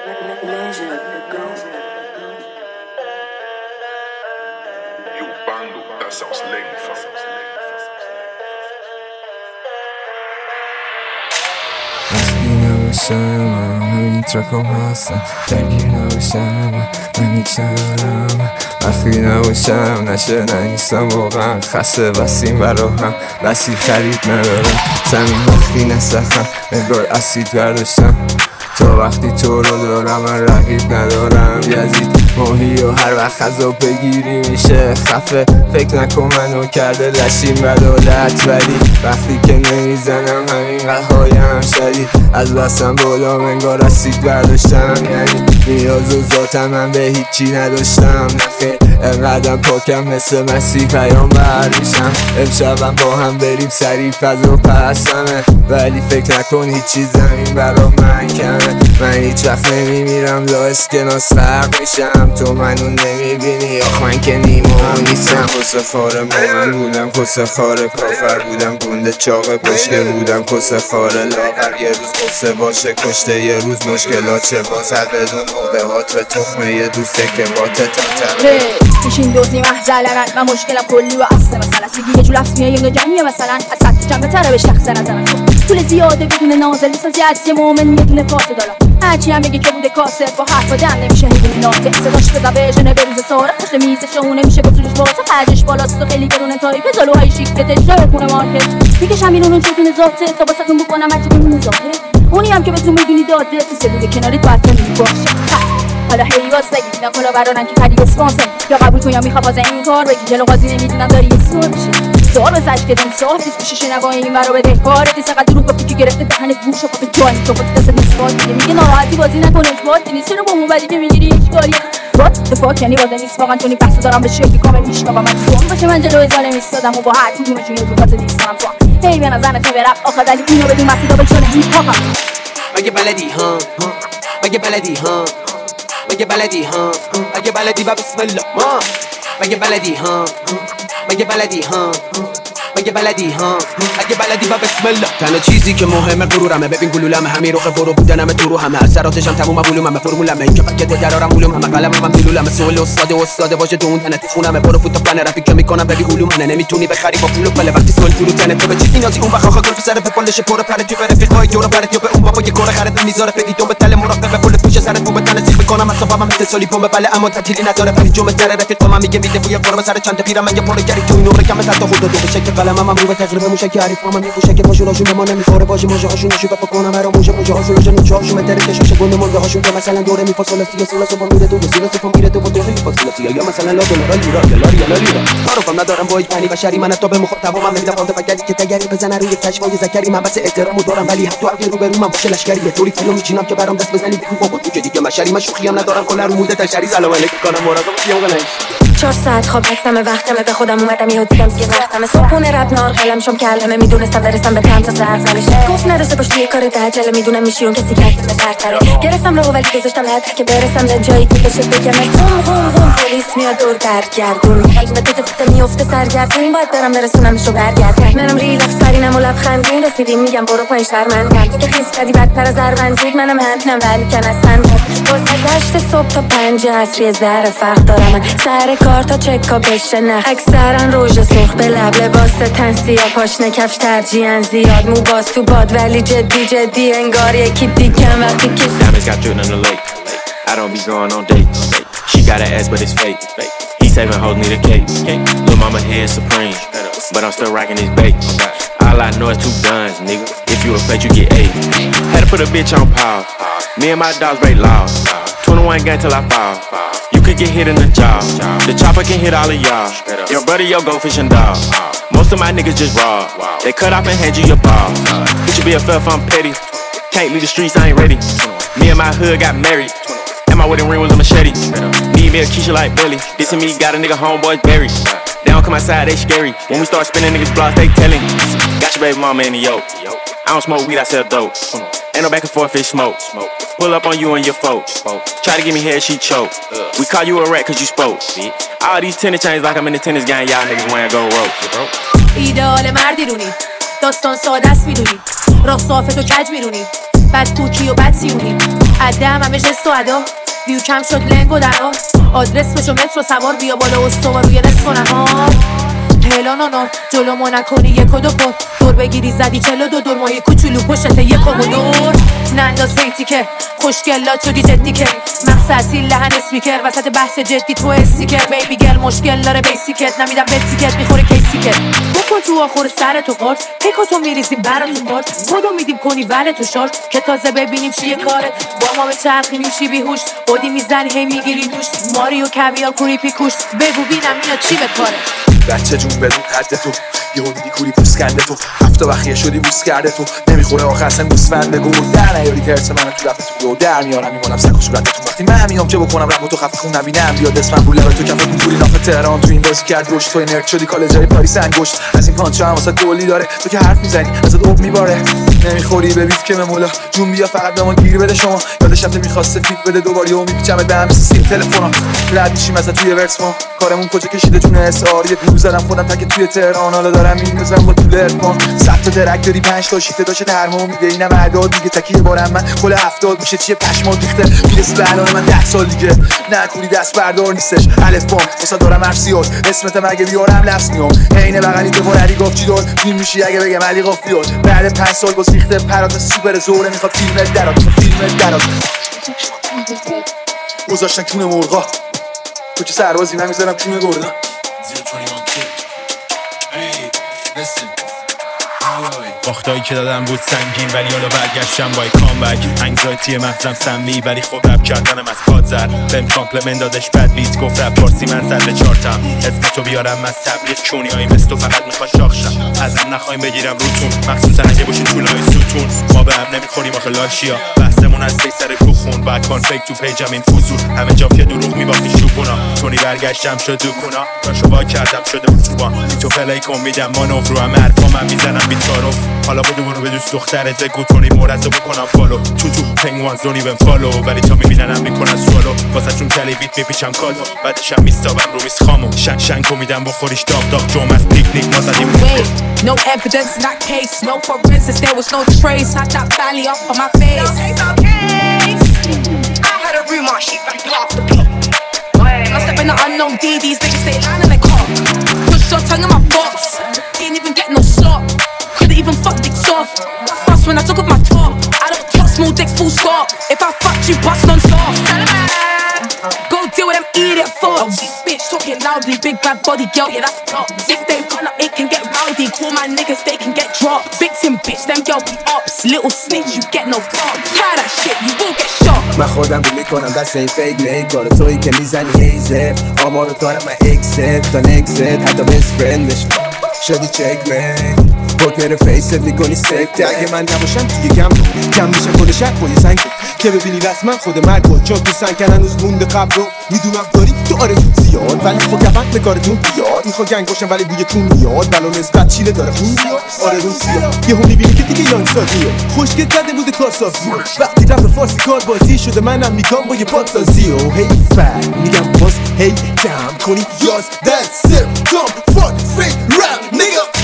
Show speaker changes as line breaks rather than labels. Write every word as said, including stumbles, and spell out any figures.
من همین ترکم هستم درگیر نباشم من هیچ ندارم وقتی نباشم نشه ننیستم واقعا خسته بسیم برا هم بسی خرید ندارم زمین وقتی نسخم انگار اسید برداشتم تا وقتی تو رو دارم من رقیب ندارم یزید ماهی و هر وقت خضا بگیری میشه خفه فکر نکن منو کرده لشیم بدالت ولی وقتی که نمیزنم همین قهایم شدید از بستم بالا انگار اسید برداشتم یعنی نیاز و ذاتم من به هیچی نداشتم نخیر انقدرم پاکم مثل مسیح پیامبر میشم امشبم با هم بریم سریع فضا پسمه ولی فکر نکن هیچی زمین برا من کمه من هیچ وقت نمیمیرم لا اسکناس فرق میشم تو منو نمیبینی آخ من که نیمو نیستم کسه خاره من بودم کسه خاره کافر بودم گنده چاقه پشکه بودم کسه خاره لاغر یه روز قصه باشه کشته یه روز مشکلات چه بازد بدون موقعات به تخمه یه دوسته که با تتاتم
میشین دوزی محزلن من مشکلم کلی و اصله مثلا سیگی یه جو لفظ میای یه جنگه مثلا از حد جنبه تره به شخص نظرم طول زیاده بدون نازل بسازی از یه مومن یه دونه فاسه دارم هرچی هم بگه که بوده کاسه با حرف و دم نمیشه هیدونی ناته صداش بزبه جنه بروز ساره پشت میزش اون نمیشه بطولش واسه خرجش بالاست و خیلی گرونه تایپ زلوهای شیکتش جای خونه مارکت میکشم بیرون اون چتون ذاته تا باستون بکنم هرچی کنون ظاهره اونی هم که بهتون میدونی داده تو سه بوده کنارت باید کنی باشه حالا هی واس بگی نکنه برانن که خرید اسپانسر یا قبول کن یا میخواد از این کار بگی جلو قاضی نمیدونم داری اسم بشی سوال بزش که دم صاحب نیست پیشش نگاه این برا بده کارت سقط دروغ گفتی که گرفته دهنت گوش و پاپ جای تو خودت دست مسواد میگه میگه ناراحتی بازی نکنه اجبار نیست چرا با اون بدی که میگیری هیچ کاری وات اتفاق یعنی بازی نیست واقعا تو بحث دارم به شکلی کامل میشنوام من زون باشه من جلوی ظالم ایستادم و با هر کدومشون یه دوقات نیستم تو هی به نظر نخه برم آخه ولی اینو بدون مسیدا به چون هیپ هاپ
مگه بلدی ها مگه بلدی ها مگه بلدی ها مگه بلدی و بسم الله ما مگه بلدی ها مگه بلدی ها مگه بلدی ها مگه بلدی و بسم الله تنها چیزی که مهمه غرورمه ببین گلولمه همین روخ برو بودنمه تو رو همه اثراتشم تموم معلوممه فرمولمه این که پکت درارم علوممه قلمم دلولمه سوال استاد استاد باشه تو اون تنت خونمه برو فوت پلن رفیق که میکنم ببی علوممه نمیتونی بخری با پول و پله وقتی سوال فرو تنت تو به چی نیازی اون وقت آخه سر به پلش پر پر تو رفیقای یورو برات یا به اون بابا یه کار خرید میذاره فدی تو به تله مراقبه پول پوش سرت تو به تنت سیخ میکنم اصلا من اتصالی پمپ بله اما تعطیلی نداره ولی جمعه در رفیق من میگه میده بوی قرب سر چند پیرم من یه پول گری تو نور کم تا خود تو بشه که قلمم رو به تقریبا موشه که عریف مامان میگوشه که ماشون هاشون به ما نمیخوره باشه موجه هاشون نشو بکنم برا موجه موجه هاشون روزه نوچه هاشون متر کشش گنده مونده هاشون که مثلا دوره میفاصله سی سال سو میره تو سیلا سو میره تو دوره میفاصله سی یا مثلا لا دلار لیرا دلار یا لیرا تعارفم ندارم با هیچ پنی بشری من تا به مخاطب من میدم خالد فقط که تگری بزنه روی کشفای زکری من بس احترامو دارم ولی حتی اگه رو برو من باشه لشکری یه طوری فیلم میچینم که برام دست بزنی بگو بابا تو که دیگه مشری من شوخی هم ندارم کلا رو موده تشری سلام علیکم کنم مراقب پیام کنه
چهار ساعت خواب هستم وقتمه به خودم اومدم یهو دیدم دیگه وقتمه صبحونه رپ نار قلم شم کلمه میدونستم برسم به تام تا ظرف نمیشه گفت نداشته باش توی کار تعجله میدونم میشی اون کسی که هست برتره گرفتم راهو ولی گذاشتم هدف که برسم به جایی که بشه بگم بوم بوم بوم پلیس میاد دور برگردون قلب تو فته میفته سرگردون باید برم برسونمشو برگرد منم ریلکس فرینم و لبخندون رسیدیم میگم برو پایین شرمنده که خیس کردی بدتر از اروند زود منم همینم ولی کن اصلا واسه هشت صبح تا پنج عصر ذره فرق دارم من سر کار تا چکا بشه نه اکثرا روژ سرخ به لب لباس تن سیاه پاشنه کفش ترجیحاً زیاد مو باز تو باد ولی جدی جدی انگار یکی دیگه وقتی که
Diamonds got driven on the lake I don't be going on dates She got an ass but it's fake He saving hoes need a cake Lil' mama head supreme But I'm still rocking these bakes All I know is two guns, nigga If you a fake you get eight Had to put a bitch on pause Me and my dogs break laws twenty-one gang till I fall You could get hit in the jaw The chopper can hit all of y'all Your brother, your go fishing dog Most of my niggas just raw They cut off and hand you your ball Bitch, you be a fluff, I'm petty Can't leave the streets, I ain't ready Me and my hood got married And my wedding ring was a machete Need me a Keisha like Belly Dissing me, got a nigga homeboys buried They don't come outside, they scary When we start spinning niggas blocks, they telling Got your baby mama in the yoke I don't smoke weed, I sell dope Ain't no back and forth, fish smoke Pull up on you and your folks Try to give me head, she choke We call you a rat cause you spoke All these tennis chains like I'm in the tennis game Y'all niggas wearing gold ropes
ایدئال مردی رونی داستان ساده است میدونی راه صافت و کج میرونی بد کوکی و بد سیونی
عدم همه جست و ادا ویو کم شد لنگ و درا آدرس بشو مترو سوار بیا بالا استوا روی نصف و نهار هلا نانا جلومو نکنی یک و دو پد دور بگیری زدی چلو دو دور ماهی کوچولو پشت یک و دور ننداز پیتی که خوشگلات شدی جدی که مقصدی لحن اسمیکر وسط بحث جدی تو استیکر بیبی گل مشکل داره بیسیکت نمیدم بتیکت میخوره کیسیکت بکن تو آخور سر تو قرد پیکا تو میریزیم براتون برد خودو میدیم کنی وله تو شارد که تازه ببینیم چیه کارت با ما به چرخی میشی بیهوش بودی میزنی هی میگیری دوش ماریو کویار کوریپی کوش بگو بینم اینا چی به کاره
بچه جون بدون حد تو یهو دیدی کوری پوست کنده تو هفته بخیه شدی بوست کرده تو نمیخوره آخر اصلا گوسفند بگو در نیاری ترس منو تو رفت تو دو در میارم میمونم سک و صورتتون وقتی من میام چه بکنم رفت تو خفه خون نبینم بیاد اسمم رو لبه تو کف کنکوری ناف تهران تو این بازی کرد روش تو نرد شدی کالجای پاریس انگشت از این پانچا هم واسه گلی داره تو که حرف میزنی ازت اوب میباره نمیخوری به بیف که مولا جون بیا فقط به ما گیر بده شما یادش رفته میخواسته فیت بده دوباره و میپیچمت به هم سیم تلفنم رد میشیم از توی ورس ما کارمون کجا کشیده جون اس آر یه گروه زدم خودم تک توی تهران حالا دارم میندازم با طول ارفان صد تا درک داری پنج تا شیفته داشته درمو میده اینم اعداد دیگه تکیه بارم من کل هفتاد میشه چیه پشمات ریخته میرسی به الان من ده سال دیگه نکوری دست بردار نیستش الف بام واسه دارم حرف زیاد اسمت مگه بیارم لفظ میام عین بغلی تو بار علی گفت چی دار فیلم میشی اگه بگم علی گفت بیاد بعد پنج سال با ریخته پرات سوپر زوره میخواد فیلم درات فیلم درات گذاشتن کون مرغا تو که سربازی من میذارم کون گردا
باختایی که دادم بود سنگین ولی حالا برگشتم با کامبک انگزایتی مغزم سمی ولی خب رپ کردنم از پاد زد بهم کامپلمنت دادش بد بیت گفت رپ پارسی من زد به چارتم اسم تو بیارم از تبلیغ چونی هایی مثل تو فقط میخوان شاخشم ازم نخوایم بگیرم روتون مخصوصا اگه باشین طولای ستون ما به هم نمیخوریم آخه لاشیا بحثمون از سی سر کوخون بعد کان فیک تو پیجم این فوزور همه جا که دروغ میبافی شوپونا تونی برگشتم شد دوکونا راشو وا کردم شده اتوبان تو پلی کن میدم مانور رو هم حرفا من میزنم بیت تعارف حالا بودو برو به دوست دخترت بگو تونی مورزو بکنم فالو تو تو پنگوان زونی بهم فالو ولی تا میبیننم میکنن سوالو واسه چون کلیویت میپیچم کالو بعدشم میستابم رو میز خامو شن شنکو میدم بخوریش داغ داغ جوم از پیکنیک ما زدیم
No evidence in that case, no forensics, there was no trace. Had that valley up on my face. No case, I had a rumor, she back half the block. I step in the unknown D, these niggas stay lying in their car. Push your tongue in my box, didn't even get no slot. Couldn't even fuck dicks off. Bust when I took off my top. I don't talk small dicks full stop. If I fucked you, bust non-stop. Go deal with them idiot thoughts. Oh, bitch talking loudly, big bad body girl, yeah that's top. If they run up, it can get rowdy. Call my niggas, they can get dropped. Victim bitch, them girl be ups. Little snitch, you get no top. Try that shit, you will get shot.
من خودم رو میکنم دست این فیک نیک کار تویی که میزنی هیزه آمارو دارم من اکست تا نکست حتی بست فرندش شدی چک من پوکر فیست میکنی سکته اگه من نباشم توی کم کم میشه کل شک با یه سنگ که ببینی رسما خود مرگ بود چون تو سنگ هنوز مونده قبل رو میدونم داری تو آرزو زیاد ولی خب کفن به کارتون بیاد میخوا گنگ باشم ولی بوی تون میاد بلا نسبت چیله داره خون میاد آرزو زیاد یهو میبینی که دیگه یان سازیه خوشگل کرده بوده کارسازی وقتی رپ فارسی کار بازی شده منم میگم با یه پادسازی و هی فر میگم باز هی دم کنی یاز that's it don't fuck fake rap nigga